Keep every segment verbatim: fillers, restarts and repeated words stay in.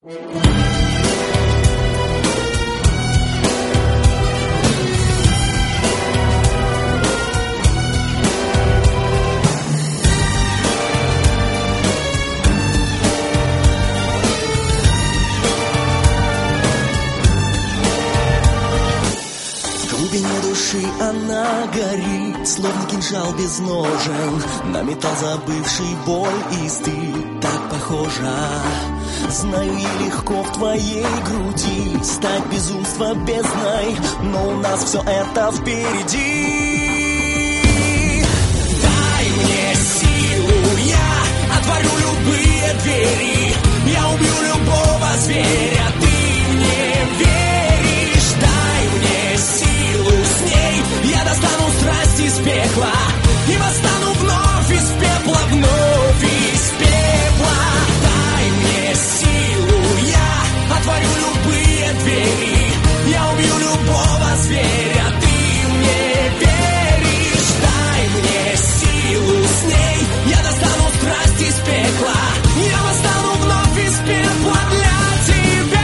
Она горит, словно кинжал без ножен, на металл забывший боль и стыд так похожа. Знаю, и легко в твоей груди стать безумство бездной, но у нас все это впереди. Дай мне силу, я отворю любые двери, я убью любого зверя, ты мне веришь. Дай мне силу, с ней я достану страсть из пекла и восстану вновь из пепла, вновь из пепла. Дай мне силу, я отворю любые двери, я убью любого зверя, ты мне веришь. Дай мне силу, с ней я достану страсть из пекла, я восстану вновь из пепла для тебя.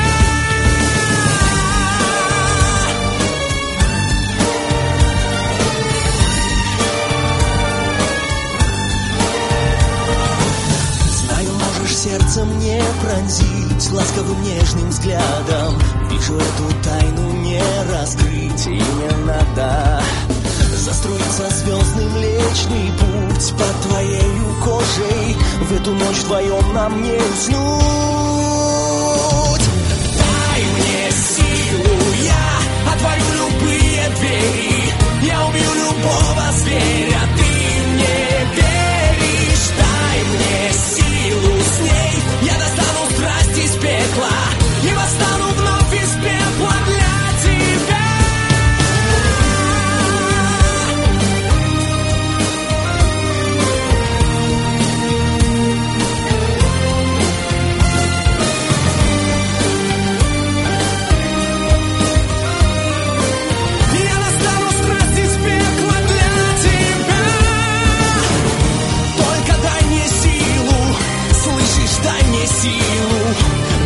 Сердце мне пронзить ласковым нежным взглядом. Вижу, эту тайну не раскрыть и не надо. Застроится звездный млечный путь под твоею кожей. В эту ночь вдвоем нам не уснуть. Дай мне силу, я отворю любые двери, я убью любого зверя, ты мне веришь. Дай мне силу, с ней я достану страсть из пекла и восстану вновь из пепла для тебя. Я достану страсть из пекла для тебя. Только дай мне силу, слышишь, дай мне силу.